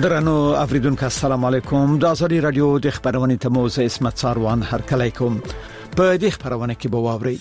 درنو اوریدونکو السلام علیکم د ازادي رادیو د خبرونې تموز اسمت ساروان هر کله کوم په دې خبرونه کې به واوري.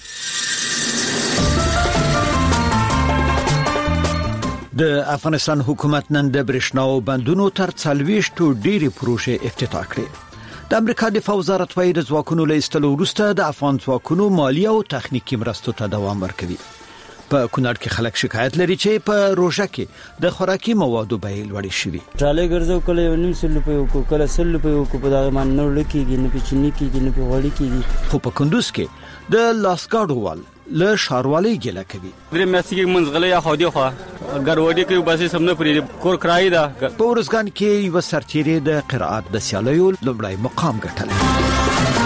د افغانستان حکومت نن د برښناو بندونو تر 40 ډېری پروژې افتتاح کړې. د امریکا دفاع وزارت وايي د ځواکونو له ایستلو وروسته د افغان ځواکونو مالی او تخنیکی مرستو ته دوام ورکوي. په کونړ کې خلک شکایت لري چې په روژه کې د خوراکي موادو بیې لوړې شوي. ټراله ګرځو کله 900 روپۍ او کله 100 روپۍ او په دغه باندې نور لکېږي نه پچنی کېږي نه په وړي کېږي. خو په کندوز کې د لاسګاډو وال له شاروالۍ ګله کوي. درې میاشتې کې منځغله یا خو دی خو ګروډي کې باسي سمنه پرې کور کرای دا. په ورځګان کې یو سرتیری د قرائت د سیالیو لومړی مقام ګټلی.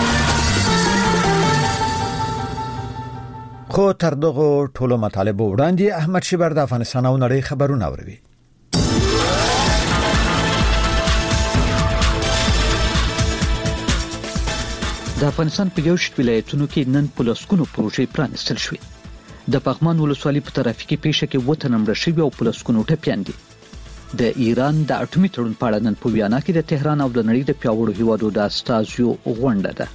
خو تر دغه ټولو مطالبه وړاندې احمد شیبر د افغانستان او نړۍ خبرونه اوري. د افغانستان په یو شت ولایتونو کې نن پلسکونو پروژې پرانستل شوې. د پغمان ولسوالۍ په ترافیکي پیښه کې وته نمبر شوی او پلسکونو ټپيان دي. د ایران د اټومي تړون په اړه نن په ویانا کې د تهران او د نړۍ د پیاوړو هیوادو د استازیو غونډه ده.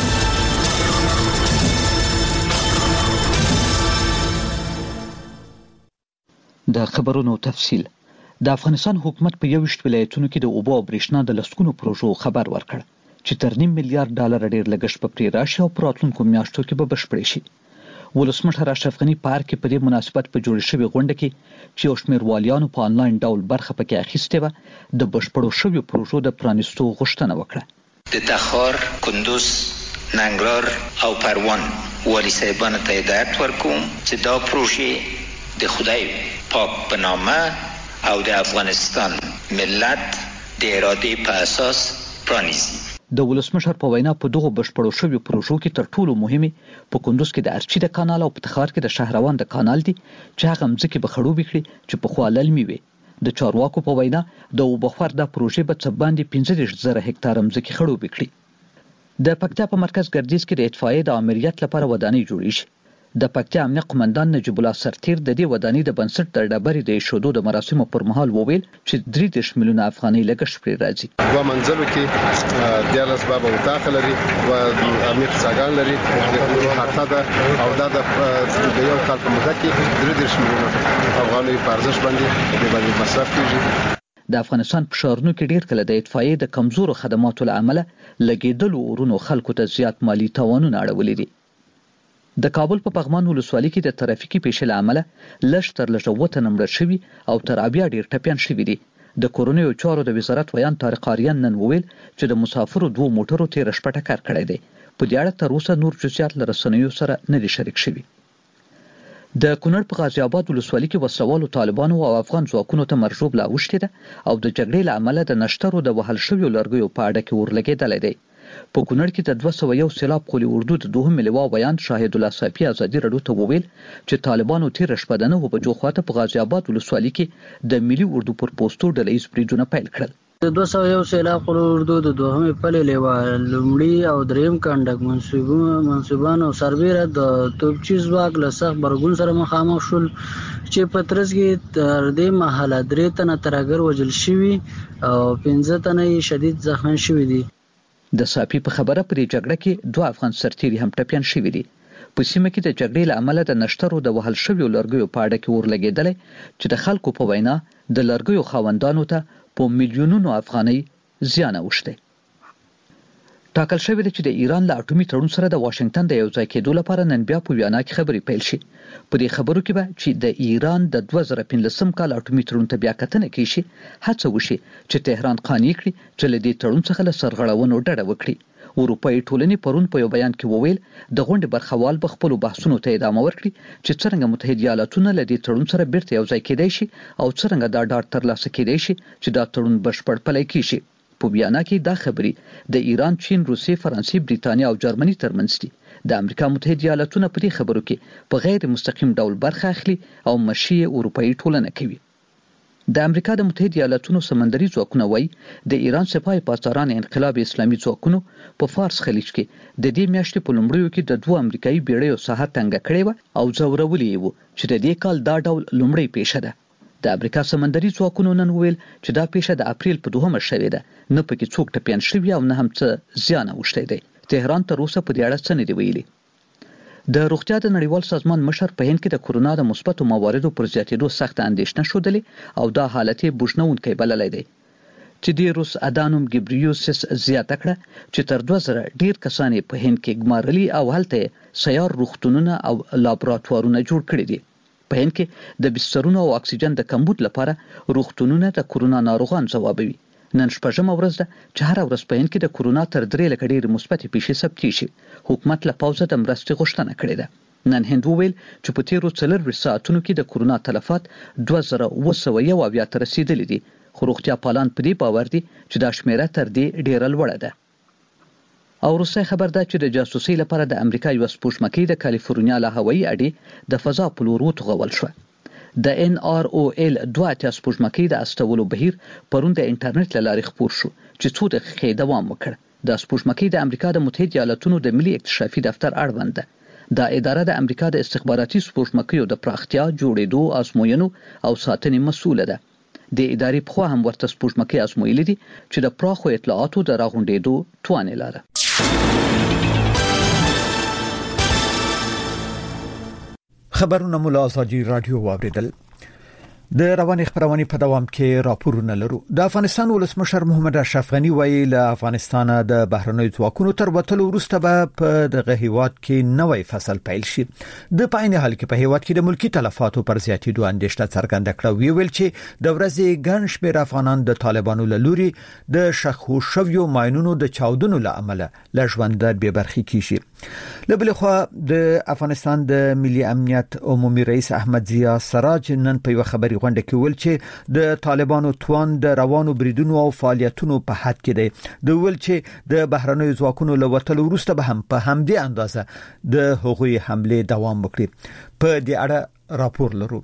د خبرونو تفصیل. د افغانستان حکومت په 21 ولایتونو کې د اوبو او برېښنا د لسکونو پروژو خبر ورکړ چې تر $1.5 میلیارډ ډیر لګښت په پرې راشي او په راتلونکو میاشتو کې به بشپړ شي. ولسمشر اشرف غني پارک کې په دې مناسبت په جوړ شوی غونډه کې چې یو شمېر والیانو په انلاین ډول برخه پکې اخیستې و د بشپړو شویو پروژو د پرانیستو غوښتنه وکړه. د تخار، کندوز، ننګرهار او پروان والی صاحبانو ته هدایت ورکوم چې دا پروژې د خدای پاک په نامه او د افغانستان ملت د اراده په اساس پرانیزي. د ولسمشر په وینا په دغه بشپړو شویو پروژو کې تر ټولو مهمه په کندوز کې د ارچي د کانال او په تخار کې د شهروان د کانال دي چې هغه مځکه به خړوبې کړي چې په خوا للمي وي. د چارواکو په وینا د اوبخور د پروژې په څه باندې 15,000 هکتار مځکه خړوبې کړي. د پکتیا په مرکز ګردیز کې د اطفائیې د امریت لپاره ودانۍ جوړې شي. د پکتیا امنیه قومندان نجیب الله سرتیر د دې ودانۍ د بنسټ د ډبرې د ایښودو د مراسمو پر مهال وویل چې 3 میلیونه افغانۍ لګښت پرې راځي. دوه منزلو کې 14 باب وطاق لري او امنیت څاګان لري د حقه ده او دا د یو کال په موده کې 3 میلیونه افغانۍ په ارزښت باندې مصرف کیږي. د افغانستان په ښارونو کې ډیر کله د اطفائیې د کمزورو خدماتو له امله لګیدلو اورونو خلکو ته زیات مالی تاوانونه اړولي دي. د کابل په پغمان ولسوالۍ کې د ترافیکي پیښې له امله لږ تر لږه وته نمبر شوي او تر 80 ډیر ټپيان شوي دي. د کورونیو چارو د وزارت ویان طارق آریان نن وویل چې د مسافرو 2 موټرو تیر شپه ټکر کړی دی. په دې اړه تر اوسه نور جزئیات له رسنیو سره نه دي شریک شوي. د کونړ په غازی آباد ولسوالۍ کې وسوالو طالبانو او افغان ځواکونو ته مرجوب لا وشته ده او د جګړې له امله د نشترو د وهل شویو لرګیو په اړه کې ورلګېدل دي. په کونړ کې د 201 سیلاب قولي اردو د دوهم لواء بیان شاهد الله صافي ازادي رادیو ته وویل چې طالبانو تیر شپه د 9 بجو خواته په غازی آباد ولسوالۍ کې د ملي اردو پر پوسټو ډلهیز بریدونه پیل کړل. د 201 سیلاب قولي اردو د دوهمې پلې لواء لومړی او دریم کندک منصوبان او سربیره د توپچي ځواک له سخت برګون سره مخامخ شول چې په ترڅ کې تر دې مهاله 3 تنه ترهګر وژل شوي او 15 تنه شدید زخمیان شوي دي. د صافي په خبره پر جګړه کې 2 افغان سرتیري هم ټپيان شوي دي. په سیمه کې د جګړې له امله د نشترو د وهل شویو لرګیو په اړه کې ورلګېدل چې د خلکو په وینا د لرګیو خاوندانو ته په میلیونونو افغانۍ زیان اوښتی. ټاکل شوی دی چې د ایران له اټومي تړون سره د واشنگټن د یو ځای کېدو لپاره نن بیا په ویانا کې خبرې پیل شي. په دې خبرو کې به چې د ایران د 2015 کال اټومي تړون ته بیا کتنه کیشي هڅه وشي چې تهران قانع کړي چې له دې تړون څخه له سرغړونو ډډه وکړي. اروپایي ټولنې پرون په یو بیان کې وویل د غونډې برخوال به خپل بحثونو ته ادامه ورکړي چې څنګه متحده ایالاتونه له دې تړون سره بیرته یو ځای کېدای شي او څنګه دا ډاډ ترلاسه کېدای شي چې دا تړون بشپړ پلی کیشي. په بیان کې دا خبرې د ایران، چین، روسیې، فرانسې، بریتانیا او جرمني ترمنځ دي. د امریکا متحده ایالاتونه په دې خبرو کې په غیر مستقیم ډول برخه اخلي او مشي اروپایي ټولنه کوي. د امریکا د متحده ایالاتونو سمندري ځواکونه وایي د ایران سپاه پاسداران انقلاب اسلامي ځواکونو په فارس خلیج کې د دې میاشتې په لومړیو کې د 2 امریکایي بیړیو ساحه تنګه کړې و او ځورولې و چې د دې کال دا ډول لومړی پیښه ده. د امریکا سمندري ځواکونو نن ویل چې دا پیښه د اپریل په 2 شوې ده، نه پکې څوک ټپيان شوي او نه هم څه زیان اوښتی دی. تهران تر اوسه په دې اړه څه نه دی ویلي. د روغتیا د نړیوال سازمان مشر په هند کې د کورونا د مثبتو مواردو پر زیاتېدو سخت اندېښنه ښودلې او دا حالت یې بوږنونکی بللی دی. چې د روس ادانوم ګبریوسس زیاته کړه چې تر 2000 ډیر کسان په هند کې ګمارلي او هلته سیار روغتونونه او لابراتوارونه جوړ کړي دي. په هند کې د بسترونو او اکسیجن د کمبود لپاره روغتونونه د کورونا ناروغان ځوابوي. نن شپږمه ورځ ده چې هر ورځ په هند کې د کورونا تر 3 لک ډیر مثبت پیښې ثبت شي. حکومت له پوزه د مرستې غوښتنه کړې ده. نن هند ویل چې په تیرو 4 ساعتونو کې د کورونا تلفات 2901 ته رسیدلي دي. خو روغتیا پالان په دې باور دي چې دا شمیره تر دې ډیره لوړه ده. او روسي خبر ده چې د جاسوسي لپاره د امریکا یو سپوږمکۍ د کالیفورنیا له هوایي اډې د فضا په لور وتغول شو. د NROL 2 سپوږمکۍ د استولو بهیر پرون د انټرنیټ له لارې خپور شو چې 2 دقیقې دوام وکړ. د سپوږمکۍ د امریکا د متحده ایالاتونو د ملي اکتشافي دفتر اړوند ده. دا اداره د امریکا د استخباراتي سپوږمکیو د پراختیا، جوړېدو، ازموینو او ساتنې مسؤله ده. د ادارې په خوا هم ورته سپوږمکۍ ازمویلې دي چې د پراخو اطلاعاتو د راغونډېدو توان لري. خبرونه مولا ازادي رادیو واوریدل. د رواني خبرونه په دوام کې راپورونه لرو. د افغانستان ولسمشر محمد اشرف غنی وایي له افغانستان د بهرنیو ځواکونو تر وتلو وروسته به په دغه هیواد کې نوې فصل پیل شي. د پاین حال کې په هیواد کې د ملکی تلفاتو پر زیاتېدو اندېښنه څرګنده کړه. ویل چې د ورځې ګڼ شمېر افغانان د طالبانو له لوري د شخو شویو ماینونو د چاودنو له امله له ژوند بې برخې کیږي. له بل خوا د افغانستان د ملي امنیت عمومي رئیس احمد ضیا سراج نن په یو خبري غونډه کې ویل چې د طالبانو توان د روانو بریدونو او فعالیتونو په حد کې دی. د ویل چې د بهرنیو ځواکونو له وتلو وروسته به هم په همدې اندازه د هغوی حمله دوام وکړي. په دې اړه راپور لرو.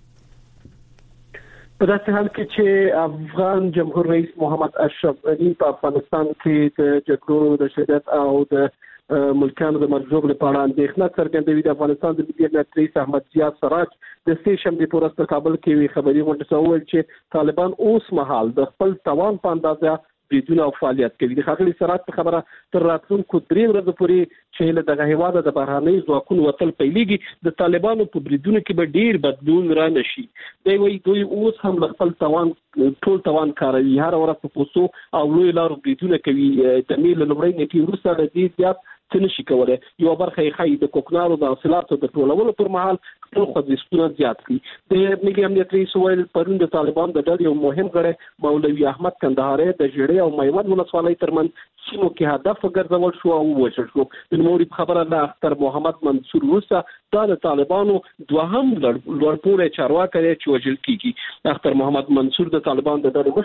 په داسې حال کې چې افغان جمهور رئیس محمد اشرف غنی په افغانستان کې د جګړو د شدت او د ملکانو د مرزوب لپاره اندېښنه څرګندوي. د افغانستان د ملي امنیت رئیس احمد ضیا سراج د سې شنبې په ورځ په کابل کې خبري غونډه وکړه چې طالبان اوس مهال د خپل توان په اندازه بریدونه او فعالیت کوي. د خاغلی سراج په خبره تر راتلونکو 3 ورځې پورې چې له دغه هیواد د بهرنیو ځواکونو وتل پیلېږي د طالبانو په بریدونو کې به ډیر بدلون را نشي. دوی اوس هم خپل توان ټول توان کاروي. هر ورځ په پوسو او لوی لارو بریدونه کوي. د میل لومړی نیټې وروسته د دې زیات څه نشي کولای. یو برخه یې خای د کوکنارو د حاصلاتو د ټولولو پر مهال خپل خوځښتونه زیات کړي. د ملي امنیت رئیس ویل پرون د طالبان د ډلې یو مهم غړی مولوي احمد کندهاري د جړې او میوند ولسوالۍ ترمن سیمو کې هدف ګرځول شو او وشل شو. د نوري خبره د اختر محمد منصور وسه د طالبانو دوهم لوړپوړی چارواکي چې وژل کیږي. اختر محمد منصور د طالبان د ډلې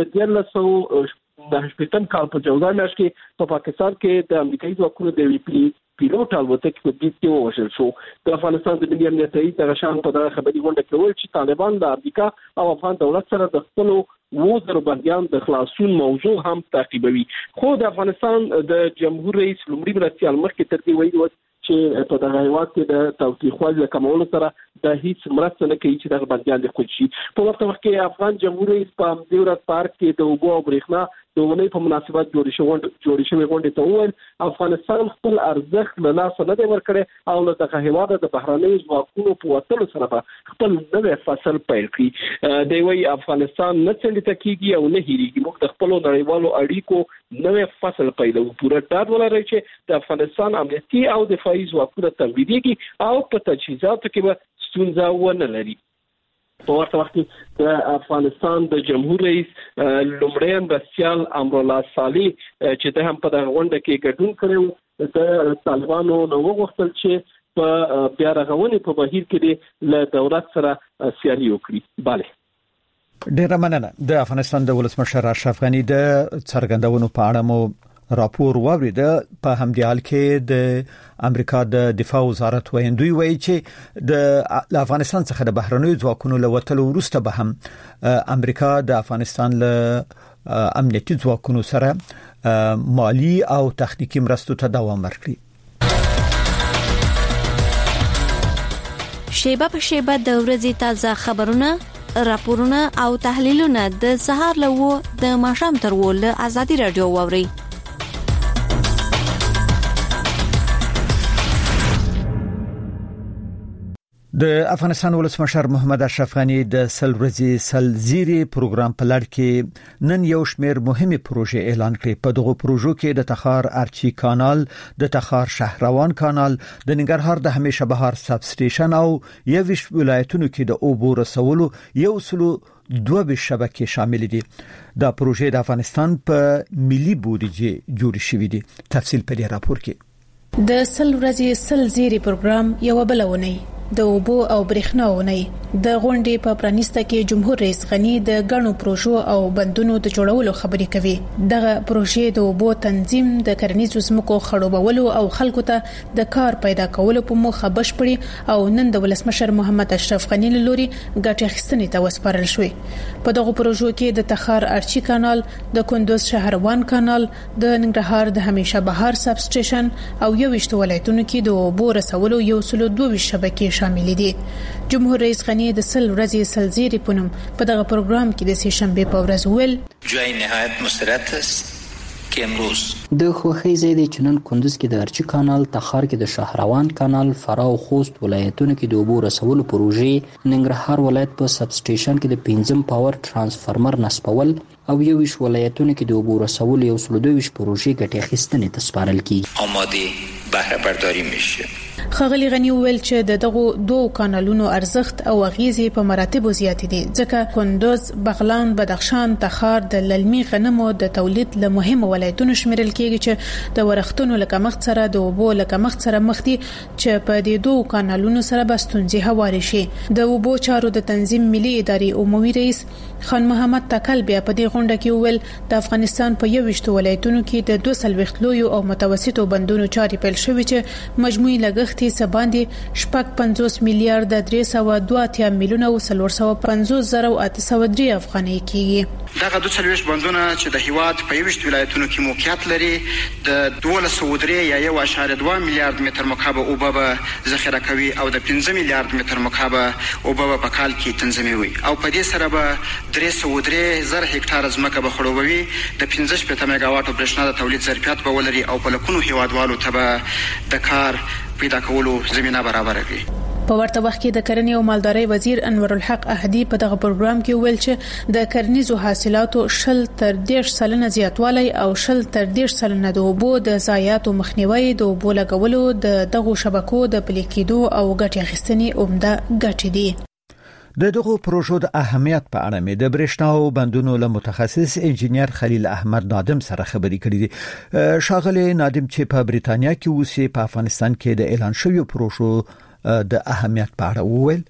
مشر د 19 کال په جولای میاشت کې په پاکستان کې د امریکایي ځواکونو د پیلوټ الوتکې په دې کې وژل شو. د افغانستان د ملي امنیت رئیس د غشان په دغه خبري غونډه کې ویل چې طالبان د امریکا او افغان دولت سره د خپل وزر بنديان د خلاصون موضوع هم تعقیبوي. خو د افغانستان د جمهور رئیس لومړي مرستیال مخکې تر دې ویلي چې په دغه هیواد کې د تاوتریخوالي کمولو سره د هیڅ مرسته نه کوي چې دغه بنديان د خود شي. په ورته وخت کې افغان جمهور رئیس په دې ورځ پارک کې د اوبو او برېښنا د ونې په مناسبت جوړې شوې غونډې ته وویل افغانستان خپل ارزښت له لاسه نه دی ورکړی او له دغه هیواد د بهرنیو ځواکونو په وتلو سره به خپل نوې فصل پیل کړي. دی وايي افغانستان نه څنډه کیږي او نه هېریږي. موږ د خپل نړیوالو اړیکو نوې فصل پیلوو. پوره ډاډ ولرئ چې د افغانستان امنیتي او دفاعي ځواکونه تمویلېږي او په تجهیزاتو کې به ستونزه ونه لري. په ورته وخت کې د افغانستان د جمهور رئیس لومړی مرستیال امرالله صالح چې ته هم په دغه غونډه کې ګډون کړو د طالبانو نو وغوښتل چې په بیا رغونې په بهیر کې له دولت سره سیالي وکړي. bale ډیره مننه. د افغانستان د ولسمشر اشرف غنی د څرګندونو په اړه مو راپور واورید. په همدې حال کې د امریکا د دفاع وزارت ویندوی وایي چې د افغانستان څخه د بهرنیو ځواکونو له وتلو وروسته به هم امریکا د افغانستان له امنیتي ځواکونو سره مالی او تخنیکی مرستو ته دوام ورکړي. شیبه په شیبه د ورځې تازه خبرونه راپورونه او تحلیلونه د سهار له د ماښام تر له ازادي رادیو واوري. د افغانستان ولسمشر محمد اشرف غنی د سل ورځې سل زیری پروګرام په لړ کې نن یو شمېر مهمه پروژې اعلان کړې. په دغه پروژو کې د تخار ارچی کانال، د تخار شهروان کانال، د ننګرهار د همیشه بهار سب سټیشن او یوش ولایتونو کې د اوبو رسولو یو سلو 22 شبکې شامل دي. دا پروژې د افغانستان په ملي بودیجه جوړ شوې دي. تفصیل په دې راپور کې. د سل ورځې سل زیری پروګرام یو بلونی د اوبو او برېښنا ونې د غونډې په پرانیسته کې جمهور رئیس غنی د غنو پروژو او بندونو د جوړولو خبرې کوي. دغه پروژې د اوبو تنظیم، د کرنیزو ځمکو خړوبولو او خلکو ته د کار پیدا کولو په موخه بشپړي او نن د ولسمشر محمد اشرف غنی له لوري ګټه اخیستنې ته وسپارل شوې. په دغه پروژو کې د تخار ارچی کانال، د کندوز شهروان کانال، د ننګرهار د همیشه بهار سب سټیشن او یوشت ولایتونو کې د اوبو رسولو یو سلو 22 شبکې شامل دي. جمهور رئیس غنی د سل ورځې سل زیری پونم په دغه پروګرام کې د سې شنبه په ورځ ویل جای نهایت مسترد است که امروز د خوخي زیدي چنن کندوز کې د ارچی کانال، تخار کې د شهروان کانال، فراه او خوست ولایتونو کې د اوبو رسولو پروژې، ننګرهار ولایت په سب سټیشن کې د 5 پاور ترانسفارمر نصبول او یوش ولایتونو کې د اوبو رسولو یو سلو 22 پروژې ګټه اخیستنې ته سپارل کیږي. آماده بهره برداری میشه. خغلی غنی ویل چې دغه دوه کانالونو ارزښت او اغیزې په مراتبو زیات دي، ځکه کندوز، بغلان، بدخشان، تخار د للمي غنمو د تولید له مهمه ولایتونو شمیرل کیږي چې د ورښتونو لکه مخ سره د اوبو لکه مخ سره مخ دي چې په دې دوه کانالونو سره بستونځي هواري شي. د اوبو چارو د تنظیم ملي ادارې عمومي رئیس خان محمد تکل بیا په دې غونډه کې ویل د افغانستان په 21 ولایتونو کې د 200 لویو او متوسطو بندونو چاري پیل شوې چې مجموعي لګښت یې سباندې 50 میلیارډ 302 میلیونه او 450,803 افغانۍ کیږي. دغه 240 بندونه چې د هیواد په 21 ولایتونو کې موقعیت لري د 1203 یا 1.2 میلیارډ متر مکعب اوبه به ذخیره کوي او د 5 میلیارډ متر مکعب اوبه په کال کې تنظیموي او په دې سره به 303,000 هکتار ځمکه به خړوبوي. د 15 میگا واټ برېښنا د تولید ظرفیت به ولري او په لکونو هیوادوالو ته د کار پیدا کولو زمينه برابر کړي. په ورته وخت کې د کرنې او مالدارۍ وزیر انور الحق احدي په دغه پروګرام کې ویل چې د کرنیزو حاصلاتو 0.3% زیاتوالی او 0.3% د اوبو د ضایعاتو مخنیوي، د اوبو لګولو د دغو شبکو د پلي کېدو او ګټې اخیستنې عمده ګټې دي. د دغه پروژو د اهمیت په اړه مې د برېښنا او بندونو له متخصص انجینیر خلیل احمد نادم سره خبرې کړې دي. شاغلی نادم چې په بریتانیا کې اوسي په افغانستان کې د اعلان شویو پروژو د اهمیت په اړه وویل.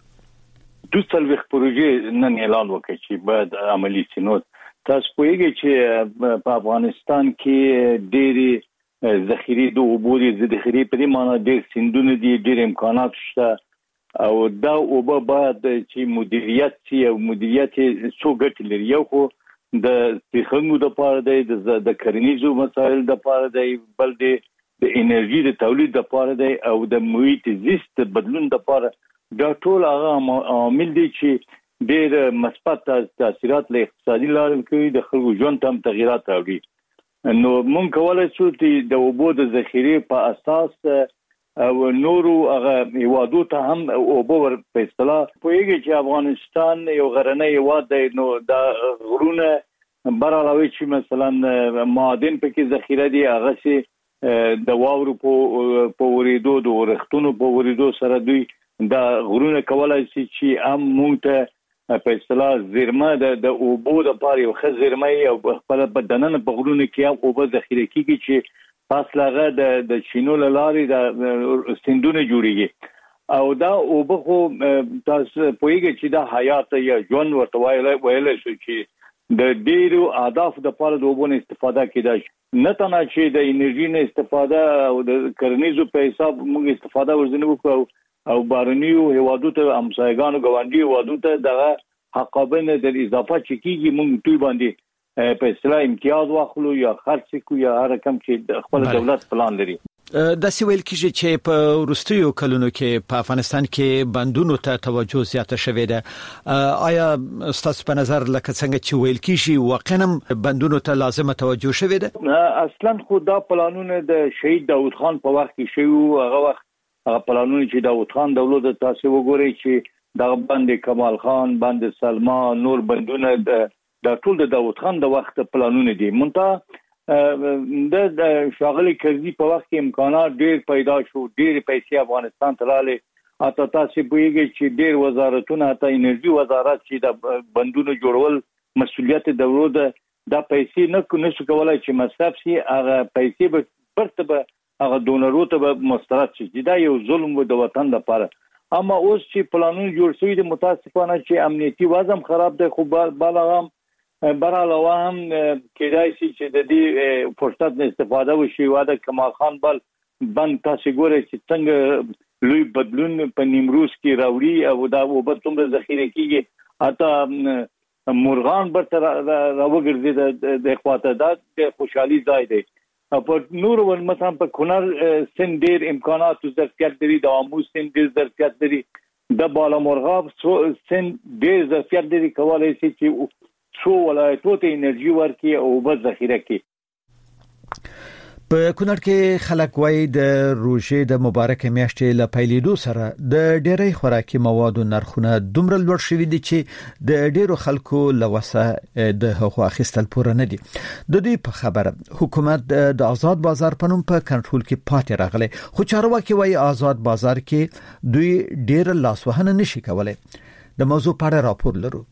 200 پروژې نن اعلان وکړي چې باید عملی شي. نو تاسو پوهیږئ چې په افغانستان کې ډېری ذخیره د اوبو د ذخیره په دې معنی ډېر سیندونه دي، ډېر امکانات شته او دا اوبه باید چې مدیریت شي او مدیریت څو ګټې لري. یو خو د تخنګو د پاره دی، د کرنیزو مسایل د پاره دی، بل د انرژي د تولید د پاره دی او د محیط زیست بدلون د پاره. دا ټول هغه عوامل دي چې ډېر مثبت تاثیرات له اقتصادي لارې کوي، د خلکو ژوند ته تغیرات راوړي. نو موږ کولای شو چې د اوبو د ذخیره په اساس او نورو هغه هیوادو ته هم اوبه ور په اصطلاح پوهیږي چې افغانستان یو غرنی هیواد دی. نو دا غرونه برعلاوه چې مثلا معادن پکې ذخیره دي، هغه سي د واورو په ورېدو، د ورښتونو په ورېدو سره دوی دا غرونه کولای شي چې هم مونږ ته په اصطلاح زیرمه د اوبو د پاره یو ښه زیرمه او خپل بدنن په غرونه کې هم اوبه ذخیره کیږي چې فاصله د چینو لاري د سندونه جوړیږي او دا اوبه خو تاسو پوهیږئ چې دا حیات یا ژوند ورته ویل شو چې د ډیرو اهداف د پاره د اوبو استفاده کیدای شي. نه تنه چې د انرژي نه استفاده او د کرنیزو په حساب موږ استفاده ورزنه وکړو او بارنیو هیوادو ته همسایګانو ګاونډي هیوادو ته دغه حقابه د اضافه چکیږي موږ ټول باندې په اصطلاح امتیاز واخلو یا خرڅ کو یا هر کم چې خپل دولت پلان لري. د سویل کې چې په وروستیو کلونو کې په افغانستان کې بندونو ته توجه زیاته شوې ده آیا ستاسو په نظر لکه څنګه چې ویل کېږي واقعا بندونو ته لازمه توجه شوې ده؟ اصلا خو دا پلانونه د شهید داود خان په وخت کې شوی هغه وخت هغه پلانونه چې داود خان دولت تاسو وګورئ چې دا بند کمال خان بند سلمان نور بندونه د ټول د داود خان د وخت پلانونه دي مونته د شاغلي کرزي په وخت کې امکانات ډېر پیدا شو ډېر پیسې افغانستان ته رااله اته تاسو پوهیږئ چې ډېر وزارتونه ته انرژي وزارت چې د بندونو جوړول مسؤلیت دولت د پیسې نه شو کولای چې مصرف شي هغه پیسې به پرته هغه دونرو ته مسترد شي دا یو ظلم و د وطن لپاره اما اوس چې پلانونه جوړ شوی دي متاسفانه چې امنیتي وضع خراب دی خو بالغام براله هم کېدای شي چې د دې فرصت نه استفاده وشي واده کمال خان بند تاسو ګورئ چې څنګه لوی بدلون په نیمروز کې راوړي او دا وبد څومره ذخیره کیږي اته مرغان برته راوګرځي د خواته د خوشحالي ځای دی په نور ول مثلا په کونر سن ډیر امکانات او ظرفیت لري د اموس سن ډیر ظرفیت لري د بالا مرغاب سن ډیر ظرفیت لري کولای شي چې شو ولایتو ته انرژي ورکړي او بس ذخیره کړي په کونړ کې خلک وایي د روژې د مبارک میاشتې له پیلېدو سره د ډېرې خوراکي موادو نرخونه دومره لوړ شوي دي چې د ډېرو خلکو لوسه د هغو اخیستل پوره نه دي د دوی په خبره حکومت د آزاد بازار په نوم په کنټرول کې پاتې راغلی خو چارواکي وایي آزاد بازار کې دوی ډېر لاسوهنه نشي کولای د موضوع په اړه راپور لرو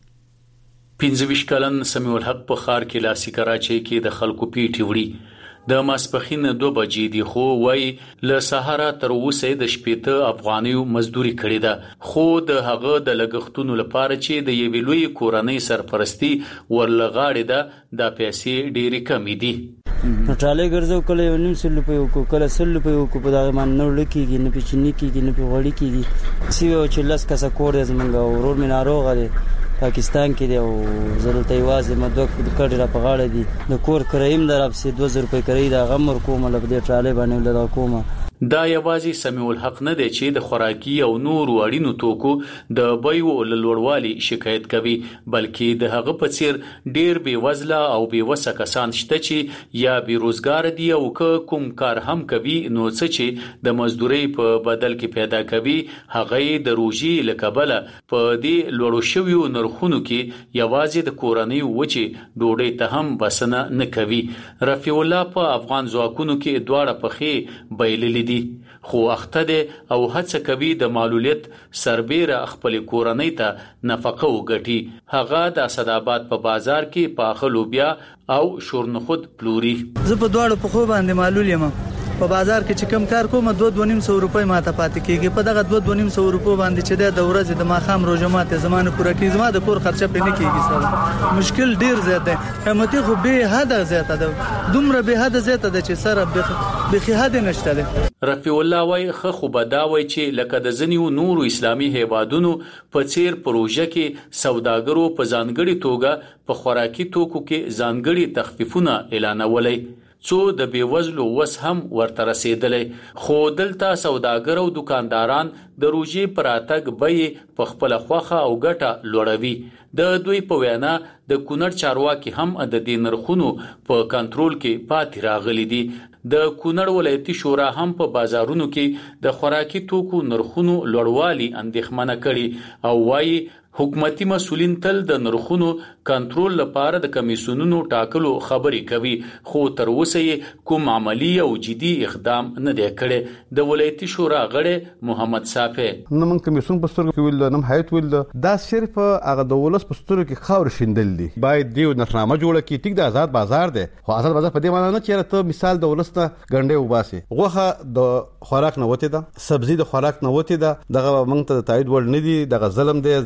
25 کلن سمیع الحق په خار کې لاسي کراچي کې د خلکو پیټي وړي د ماسپخین 2 بجې دی خو وای له سهارا تر اوسه د شپېته افغانیو مزدوري کړې ده خو د هغه د لګښتونو لپاره چې د یوې لوی کورنۍ سرپرستی ورلغاړي ده د پیسې ډېری کمی دي ټاله ګرځو کله 900 روپیه کو کله 100 روپیه کو په دغه مان نور لکېږي نه پچنی کېږي نه په وړي کېږي چې چې لاس کسه کور زمونږ ورور مې ناروغ دی پاکستان کې دی او زلته یوازې مدوک د کډ را په غاړه دي د کور کرایم در افسې 2000 روپۍ کړی دا غمر کومه لبدې ټاله باندې لدا کومه دا یوازې سمیع الحق نه دی چې د خوراکي او نور وړینو توکو د بیو لوړوالي شکایت کوي بلکې د هغه په څیر ډیر بې وزله او بې وسه کسان شته چې یا بیروزګار دي او کوم کار هم کوي نو څه چې د مزدوري په بدل کې پیدا کوي هغه د روژې لکبله په دې لوړو شویو نرخونو کې یوازې د کورنۍ وچی ډوډۍ ته هم بسنه نه کوي رفیع الله په افغان ځواکونو کې دواړه پخې بایللي خو اخته ده او هڅه کوي د معلولیت سربېره خپل کورنۍ ته نفقه وګټي هغه د اسداباد په بازار کې پاخه لوبیا او شورنخود پلوري زه په دواړو په خو باندې معلول یم په بازار کې چې کم کار کوم 2.5 روپۍ ماته پاتې کیږي په دغه 2.5 روپۍ باندې چې د ورځې د ماخام روزه ماته زمانه پوره کیږي زما د کور خرچه پې نه کیږي سره مشکل ډیر زیات دی قیمتي خو به حد زیات ده دومره به حد زیات ده چې سره به حد نشته ده رفیع الله وای خو بداوي چې لکه د ځنیو نورو اسلامي هیوادونو په چیر پروژه کې سوداګرو په ځانګړي توګه په خوراکي توکو کې ځانګړي تخفیفونه اعلانولای څو د بیوزلو وس هم ورته رسیدلې خو دلته سوداګر او دکانداران د روژې پراتګ به په خپل خوخه او ګټه لوړوي د دوی په وینا د کونړ چارواکي هم د دې نرخونو په کنټرول کې پاتې راغلي دي د کونړ ولایتي شورا هم په بازارونو کې د خوراکي توکو نرخونو لوړوالي اندېښمنه کړي او وايي حکومتي مسولین تل د نرخونو کنټرول لپاره د کمیسیونونو ټاکلو خبرې کوي خو تر اوسه کوم عملی او جدي اقدام نه دی کړی د ولایتي شورا غړی محمد صافی نو من کمیسیون پستر کې ویل نم هیت ویل دا صرف هغه د ولس پستر کې خاور شیندل دي باید دیو نشنامه جوړه کی ټیک د آزاد بازار دی خو آزاد بازار په دې معنی نه چې ته مثال د ولس ته ګنډې وباسي غوخه د خوراک نه وته ده سبزی د خوراک نه وته ده دغه موږ ته تایید ول نه دي دغه ظلم دی زیاته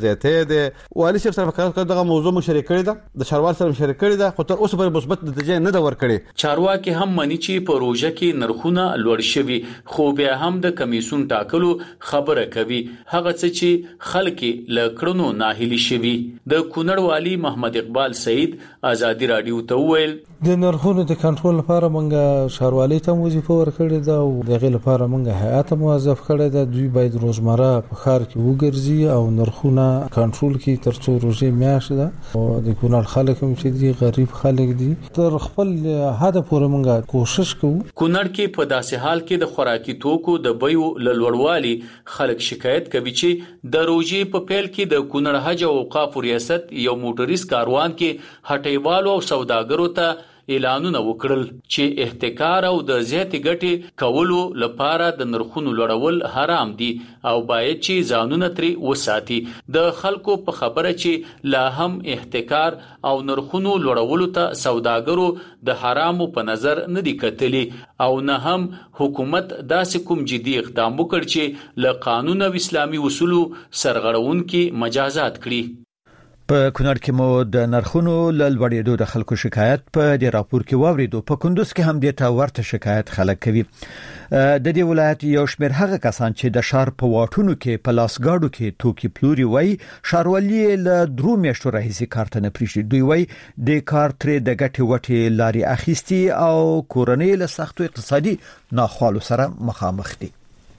د والي صاحب سره کار دغه موضوع مشارکت کړی ده د چارواکي سره مشارکت کړی ده خو تر اوسه پورې مثبت نتیجه نه ده ورکړې. چارواکي هم مني چې پروژه کې نرخونه لوړ شوي خو بیا هم د کمیسون ټاکلو خبره کوي هغه څه چې خلک له کړنو ناهیلي شوي. د کونړ والي محمد اقبال سعید ازادي رادیو ته وویل د نرخونو د کنټرول لپاره موږ ښاروالۍ ته وظیفه ورکړې ده او دغه لپاره موږ هیئات موظف کړی ده. دوی باید روزمره په ښار کې وګرځي او نرخونه کنټرول کړي تر څو روزي میاشت ده او د کونړ خلک هم چې دي غریب خلک دي تر خپل هدف پورې موږ کوشش کوو. کونړ کې په داسې حال کې د خوراکي توکو د بیو لوړوالي خلک شکایت کوي چې د روزي په پیل کې د کونړ حج او اوقاف ریاست یو موټریس کاروان کې هټیوالو او سوداګرو ته اعلانونه وکړل چې احتکار او د زیاتې ګټې کولو لپاره د نرخونو لوړول حرام دي او باید چې ځانونه ترې وساتي. د خلکو په خبره چې لا هم احتکار او نرخونو لوړولو ته سوداګرو د حرامو په نظر نه دي کتلي او نه هم حکومت داسې کوم جدي اقدام وکړ چې له قانون او اسلامي اصولو سرغړونکي مجازات کړي. په کونړ کې مو د نرخونو لوړېدو د خلکو شکایت په دې راپور کې واوریدو. په کندوز کې هم د تا ورته شکایت خلک کوي. د دې ولایت یو شمېر هغه کسان چې د شهر په واټونو کې په لاسګاډو کې توکي پلوري وای ښاروالي له 3 میاشتو راهیسې کار ته نه پریږدي. دوی وای د کار ترې د ګټې وټې لاري اخیستي او کورنۍ له سختو اقتصادي ناخوالو سره مخامخ دي.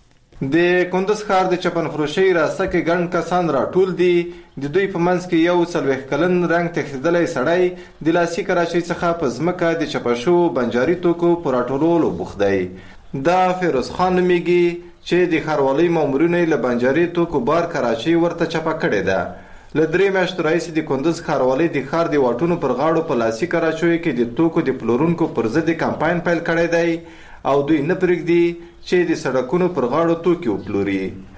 د کندوز ښار د چپن فروشي راسته کې ګڼ کسان راټول دي. د دوی په منځ کې یو 40 کلن رنګ تخیدلې سړی د لاسي کراشي څخه په ځمکه د چپشو بنجاري توکو پر راټولولو بوخت دی. دا فیروز خان میږي چې د ښاروالۍ مامورینو له بنجاري توکو بار کراچي ورته چپه کړې ده. له 3 میاشتو راهیسې د کندوز ښاروالۍ د ښار د واټونو پر غاړو په لاسي کراشیو کې د توکو د پلورونکو پر ضد کمپاین پیل کړی دی او دوی نه پرېږدي چې د سړکونو پر غاړو توکي وپلوري.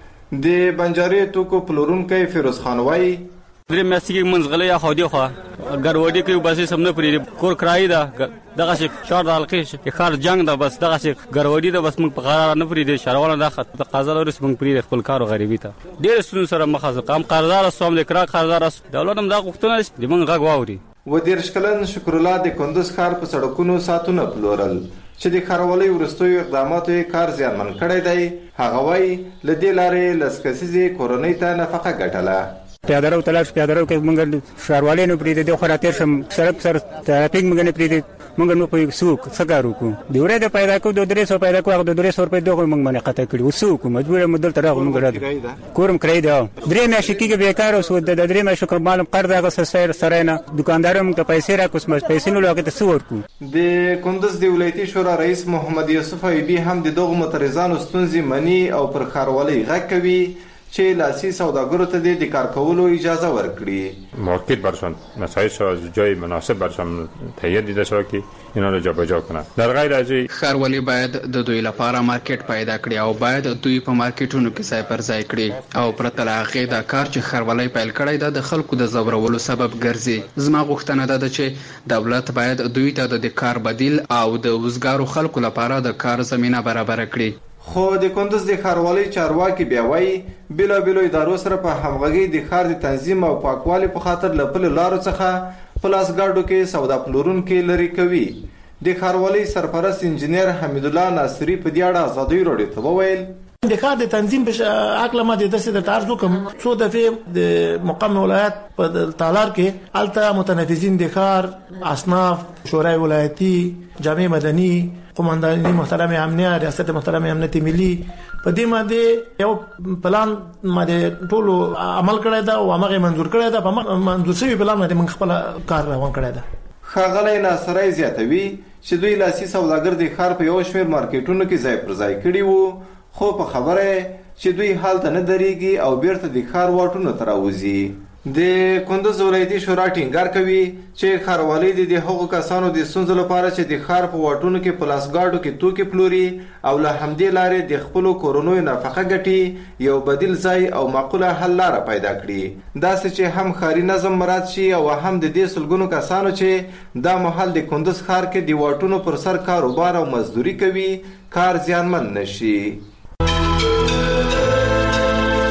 د بنجاري توکو پلورونکی فیروز خان وایي درې میاشتې کې منځغلې یا خودي خو ګډوډي کوي بس سم نه پرېږدي. کور کرایي ده دغه شي شهر د حلقې ښار جنگ ده بس دغه شي ګډوډي ده بس موږ په قرار نه پرېږدي. ښاروالو دا تقاضا لري چې موږ پرېږدي خپل کار او غریبي ته ډېر ستونزو سره مخ یو. هم قرضدار سوم د کرا قرضدار دولت هم دا غوښتنه چې موږ غږ واوري. و 13 کلن شکر الله د کندوز ښار په سړکونو ساتونه پلورل چې د ښاروالۍ وروستیو اقداماتو یې کار زیانمن کړی دی. هغه وایي له دې لارې لس کسیزې کورنۍ ته نفقه ګټله. پیاده‌رو تلاش پیاده‌رو کې موږ ښاروالۍ نه پرېږدي د خو راتېر شم سړک سر ټرافیک موږ نه پرېږدي موږ نو په سوق څه کار وکړو. د ورځې پیدا کو د 300 پیدا کو هغه د 300 روپۍ دغه موږ باندې قطع کړي وسوق مجبور مدل تر هغه موږ راځو کورم کرای دی. 3 میاشتې کې بیکار اوس د 3 میاشتې کوم معلوم قرض هغه سره نه دکاندار موږ ته پیسې راکوس مې پیسې نو لګه ته سور کو. د کندوز د ولایتي شورا رئیس محمد یوسف ایبی هم د دغه معترضانو ستونزې مني او پر ښاروالۍ غږ کوي چې لاسي سوداګرو ته د کار کولو اجازه ورکړي. مارکت برشان نصایح از جای مناسب برشان تهیه دیده شود که اینا رو جابجا کنن. در غیر از این ښاروالي باید د دوی لپاره مارکت پیدا کړي او باید دوی په مارکټونو کې ځای پر ځای کړي او پرته له هغې دا کار چې ښاروالۍ پیل کړی ده د خلکو د ځورولو سبب ګرځي. زما غوښتنه ده چې دولت باید دوی ته د کار بدیل او د وزګارو خلکو لپاره د کار زمینه برابر کړي. خو د کندوز د ښاروالۍ چارواکي بیا وایي بېلابېلو ادارو سره په همغږۍ د ښار د تنظیم او پاکوالي په خاطر له پلو لارو څخه په لاسګاډو کې سودا پلورونکي لرې کوي. د ښاروالۍ سرپرست انجینیر حمیدالله ناصري په دې اړه ازادي راډیو ته وویل د ښار د تنظیم په عقل ما د داسې د تعرض کوم څو دفعې د مقام ولایت په تالار کې الته متنفذین د ښار اصناف شورای ولایتي جامع مدني قومانداني محترم امنیه ریاست محترم امنیت ملي په دې باندې یو پلان باندې ټول عمل کړی دا او هغه منظور کړی دا په منظور شوی پلان باندې موږ خپل کار روان کړی دا. ښاغلی ناصری زیاتوي چې دوی لاسي سوداګر د ښار په یو شمېر مارکیټونو کې ځای پر ځای کړي وو خو په خبره چې دوی هلته نه درېږي او بیرته د ښار واټونو ته راوځي. د کندوز ولایتي شورا ټینګار کوي چې ښاروالۍ د هغو کسانو د ستونزو لپاره چې د ښار په واټونو کې په لاسګاډو کې توکي پلوري او له همدې لارې د خپلو کورنیو نفقه ګټي یو بدیل ځای او معقوله حل لاره پیدا کړي داسې چې هم ښاري نظم مراعات شي او هم د دې سلګونو کسانو چې دا مهال د کندوز ښار کې د واټونو پر سر کاروبار او مزدوري کوي کار زیانمن نشي.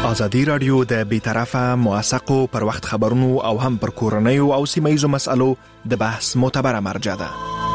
ازادي رادیو د بیطرفه موثقو پر وخت خبرونو او هم پر کورنیو او سیمه‌یزو مسالو د بحث معتبره مرجع ده.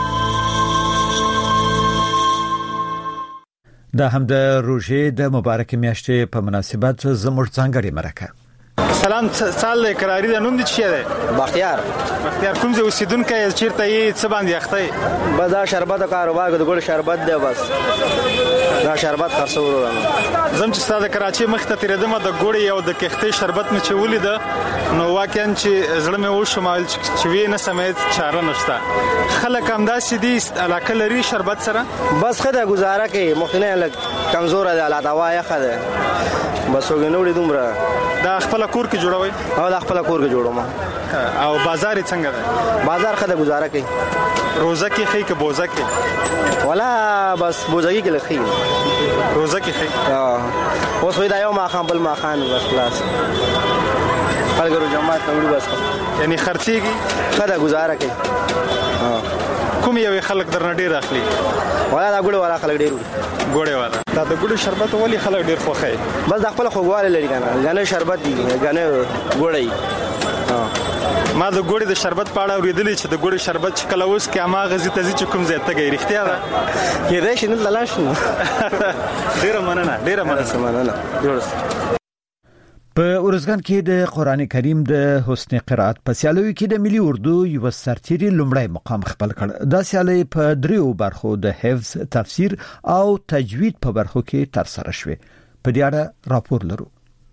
دا هم د روژې د مبارک میاشتې په مناسبت زموږ ځانګړي مرکه. سلام سال قراری د نوم دي چی ده؟ بختیار کوم ځای اوسیدونکو چیرته یې څه باندې اخته؟ بس دا شربت کاروبار د ګل شربت دی، بس دا شربت خرڅول. زم چې ستاسو کراچي مخ ته تیرېدم د ګوړې او د کښتې شربت مې چې ولید نو واقعا چې زړه مې وشمال چې وی نه سمې چاره نشته. خلک هم داسې دي علاقه لري شربت سره، بس خدای گزاره کوي، مخنه لګ کمزور دی، الله دوا یې خده بس وګنوړي دومره. دا خپل کور کې جوړوي؟ او دا خپل کور کې جوړوم. او بازار څنګه دی؟ بازار خدای گزاره کوي. روزه کې خې کې بوزه کې؟ ولا بس بوزه کې لخي. روزه کې خې؟ اوس وای دا یو ما خام بل ما خان بس خلاص. خلګرو جماعت نوړي بس. یعنی خرڅيږي؟ خدای گزاره کوي. کوم یو خلک درنه ډیر اخلي؟ ولا دا ګوړه والا خلک ډیر ګوړه والا. دا د ګوړه شربت ولې خلک ډیر خوښي؟ بس د خپل خوګواله لري کنه، غنه شربت دی، غنه ګوړی. ما د ګوړې د شربت په اړه اوریدلې چې د ګوړې شربت چې کله اوس کې ما غزي تزي چې کوم ځای ته گئی رښتیا ده؟ کې دې شنو لالاش نو. ډیره مننه جوړ. په ارزګان کې د قران کریم د حسن قرات په سیالوي کې د ملي اردو یو سرتیري لومړی مقام خپل کړ. دا سیالي په دریو برخو د حفظ، تفسیر او تجوید په برخو کې تر سره شوه. په دې اړه راپور لرو.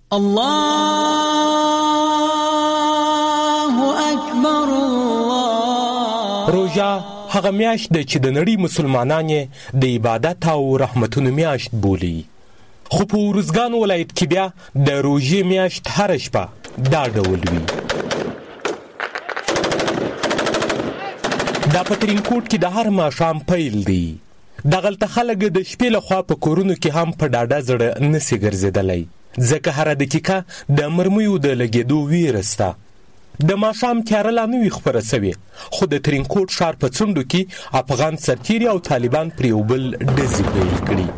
الله اکبر. روژه هغه میاشت ده چې د نړۍ مسلمانان د عبادت او رحمتونو میاشت بولي. خو په ارزګان ولایت کې بیا د روژې میاشت هر شپه دا ډول وي. دا په ترینکوټ کې د هر ماښام پیل دی. دغلته خلک د شپې لخوا په کورونو کې هم په ډاډه زړه نسي ګرځېدلی، ځکه هره دقیقه د مرمیو د لګېدو ویره سته. د ماښام تیاره لا نه وي خپره سوې، خو د ترینکوټ ښار په څنډو کې افغان سرتیري او طالبان پر یو بل ډزې پیل کړي.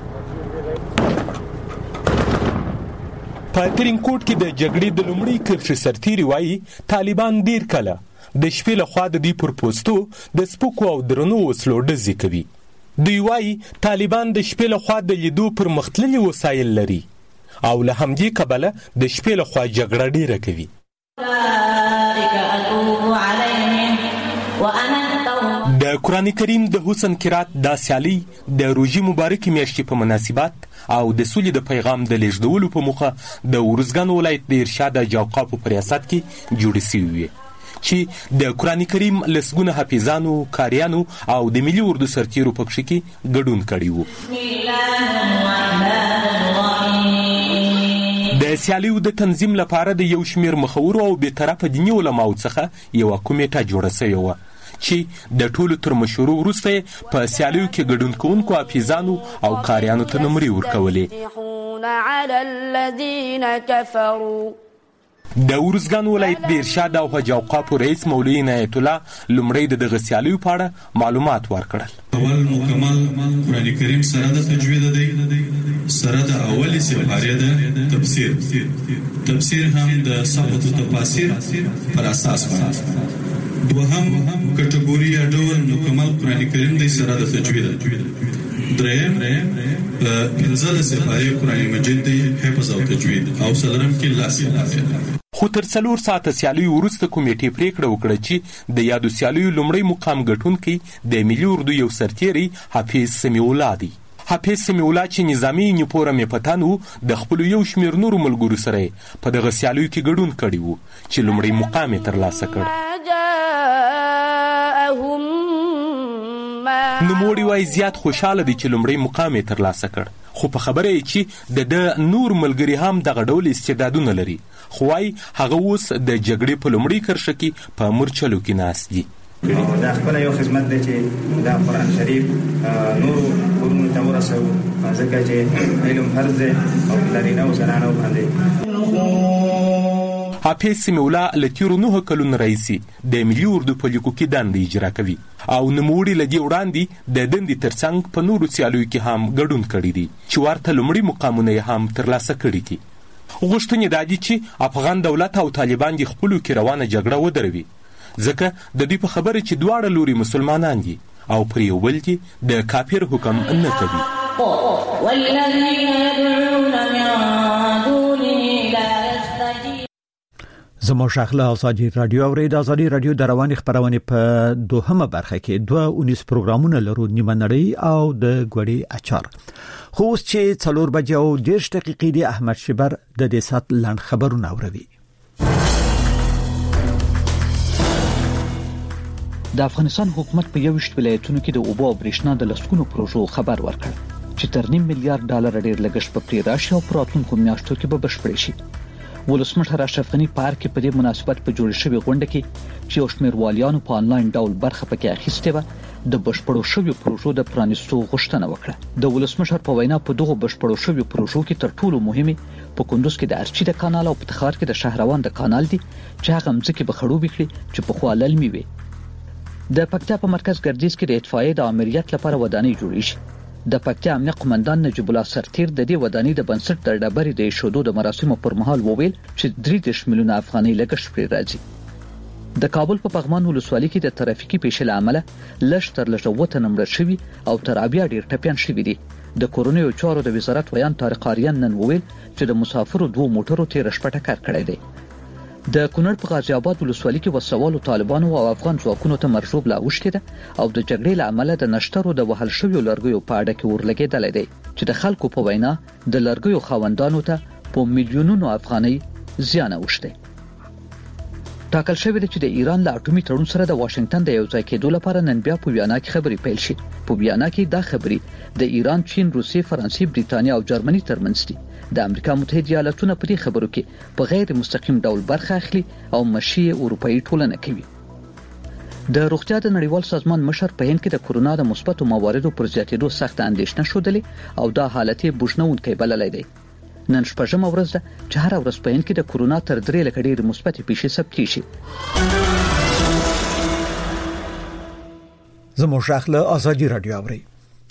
په ترینکوټ کې د جګړې د لومړي کرښې سرتیري وایي طالبان ډیر کله د شپې لخوا د دوی پر پوستو د سپکو او درنو وسلو ډزې کوي. دوی وایي طالبان د شپې لخوا د لیدو پرمختللي وسایل لري او له همدې کبله د شپې لخوا جګړه ډیره کوي. د قرآن کریم د حسن قرات دا سیالي د روژې مبارکې میاشتې په مناسبت او د سولې د پیغام د لیږدولو په موخه د ارزګان ولایت د ارشاد جوقافو په ریاست کې جوړې شوې وې چې د قرآن کریم لسګونه حافظانو، کاریانو او د ملي اردو سرتیرو په کښې کې ګډون کړی وو. د سیالیو د تنظیم لپاره د یو شمېر مخورو او بېطرفه دیني علماو څخه یوه کمیټه جوړه شوې وه چې د ټولو تر مشورو وروسته په سیالیو کې ګډون کوونکو حافظانو او کاریانو ته نمرې ورکولې. د ارزګان ولایت د ارشاد او حج اوقافو رئیس مولوي عنایت الله لومړی د دغه سیالیو په اړه معلومات ورکړل. اول مکمل قرآن کریم سره د تجوید دی، سره د اولی سپارې د تفسیر هم د صحبت تفاسیر پر اساس باندې. دوهم کټګوري یا ډول مکمل قرآن کریم دی سره د تجوید. دریم 15 سپارې قرآن مجید دی حفظ او تجوید او څلورم کې لاس. خو تر 4 ساعته سیالیو وروسته کمیټې پریکړه وکړه چې د یادو سیالیو لومړی مقام ګټونکی د ملي اردو یو سرتیری حافظ سمیع الله دی. حافظ سمیع الله چې نظامي نیپورم پتان و د خپل یو شمېر نورو ملګرو سره په دغه سیالیو کې ګډون کړی و چې لومړی مقام یې ترلاسه کړ. نوموړی وایي زیات خوشحاله دی چې لومړی مقام یې ترلاسه کړ، خو په خبره یې چې د نور ملګري هم دغه ډول استعدادونه لري، خو وایي هغه اوس د جګړې په لومړۍ کرښه کې په مورچلو کې ناست دي. دا خپل یو خدمت دی چې دا قرآن شریف نورو کورونو ته ورسوو، ځکه چې علم فرض دی او نارینه او زنانو باندې. حافظ سمیع الله له تیرو 9 کلونو راهیسې د ملي اردو په لیکو کې دندې اجرا کوي او نوموړي له دې وړاندې د دندې ترڅنګ په نورو سیالیو کې هم ګډون کړی دی چې ورته لومړي مقامونه یې هم ترلاسه کړي دي. غوښتنې دا دي چې افغان دولت او طالبان د خپلو کې روانه جګړه ودروي، ځکه د دوی په خبره چې دواړه لوري مسلمانان دي او پر یو بل دي د کافر حکم نه کوي. زموږ اخلا ازادي رادیو اورید. ازادي رادیو د رواني خبرونه په دوهمه برخه کې 2 پروګرامونه لرو، نیمه نړۍ او د ګوړې اچار. خو اوس چې 4 بجې او 10 دقیقې دی احمد شبر د دې سات لاند خبرونه اوري. د افغانستان حکومت په 21 ولایتونو کې د اوبو او برېښنا د لسګونو پروژو خبر ورکړ چې تر $9 میلیارډ ډیر لګښت په پرې راشي او په راتلونکو میاشتو کې به بشپړ شي. ولسمشر اشرف غنی پارک په دې مناسبت په جوړ شوی غونډه کې چې اوشمیر والیانو په انلاین ډول برخه پکې اخیسته و د بشپړو شوی پروژو د پرانیستو غوښتنه وکړه. د ولسمشر په وینا په دغه بشپړو شوی پروژو کې تر ټولو مهمه په کندوز کې د ارچی د کانال او په تخار کې د شهروان د کانال دي چې هغه مځکه به خړوب کړي چې په خوا للمي وي. د پکتیا په مرکز ګردیز کې د اطفائیې د امریت لپاره ودانۍ جوړې شي. د پکتیا امنیه قومندان نجیب الله سرتیر د دې ودانۍ د بنسټ د ډبرې د ایښودو د مراسمو پر مهال وویل چې 3 میلیونه افغانۍ لګښت پرې راځي. د کابل په پغمان ولسوالۍ کې د ترافیکي پیښې له امله لږ تر لږه 7 تنه مړه شوي او تر 10 ډیر ټپیان شوي دي. د کورونیو چارو د وزارت ویان طارق آریان نن وویل چې د مسافرو 2 موټرو تیر شپه ټکر کړی دی. د کونړ په غازی آباد ولسوالۍ کې وسوالو طالبانو او افغان ځواکونو ته مرجوب لا اوښتې ده او د جګړې له امله د نشترو د وهل شویو لرګیو په اډه کې ورلګېدلی دی چې د خلکو په وینا د لرګیو خاوندانو ته په میلیونونو افغانۍ زیان اوښتی. ټاکل شوی دی چې د ایران له اټومي تړون سره د واشنگټن د یو ځای کېدو لپاره نن بیا په ویانا کې خبرې پیل شي. په ویانا کې دا خبرې د ایران، چین، روسیې، فرانسې، بریتانیا او جرمني ترمنځ دي. د امریکا متحده ایالاتونو په دې خبرو کې په غیر مستقیم ډول برخه اخلي او مشي اروپאי ټولنه کوي. د روغتیا د نړیوال سازمان مشر په هند کې د کورونا د مثبتو مواردو پر زیاتېدو سخت اندېښنه شودلې او دا حالت بوجنونکی بللی دی. نن شپږمه ورځ ده چې هر ورځ په هند کې د کورونا تر 3 لک ډېر مثبت پیښې ثبت شي. زموږ اخلا ازادي رادیو اوري.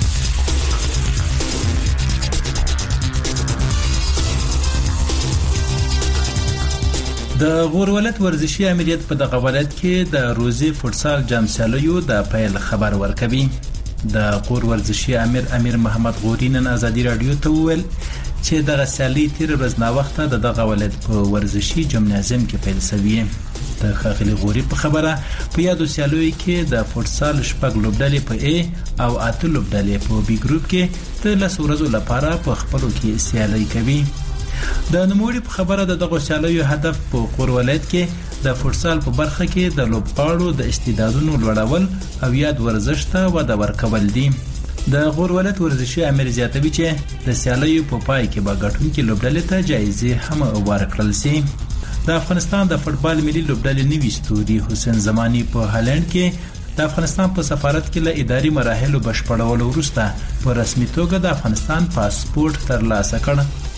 د غور ولایت ورزشي امریت په دغه ولایت کې د روزي فوتسال جام سیالیو د پیل خبر ورکوي. د غور ورزشي امیر محمد غوري نن ازادي رادیو ته وویل چې دغه سیالي تیر ورځ نا وخت د دغه ولایت په ورزشي جمنازیم کې پیل شوی. د خاغلی غوري په خبره په یادو سیالیو کې د فوتسال شپږ لوبډلې په A او 8 لوبډلې په B ګروپ کې د 10 ورځو لپاره په خپلو کې سیالي کوي. د نوموړي په خبره د دغه سیالیو هدف په غور ولایت کې د فوتسال په برخه کې د لوبغاړو د استعدادونو لوړول او یاد ورزش ته وده ورکول دي. د غور ولایت ورزشي امیر زیاتوي چې د سیالیو په پای کې به ګټونکي لوبډلې ته جایزې هم ورکړل شي. د افغانستان د فوتبال ملي لوبډلې نوي ستوري حسین زمانی په هالند کې د افغانستان په سفارت کې له اداري مراحلو بشپړولو وروسته په رسمي توګه د افغانستان پاسپورت ترلاسه کړ.